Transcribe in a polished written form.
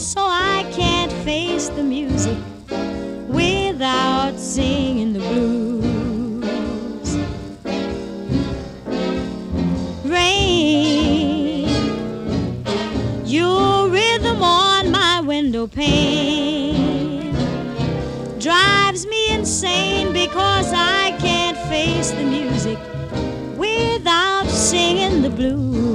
so I can't face the music without singing the blues. Rain, your rhythm on my window pane drives me insane because I can't face the music without singing the blues.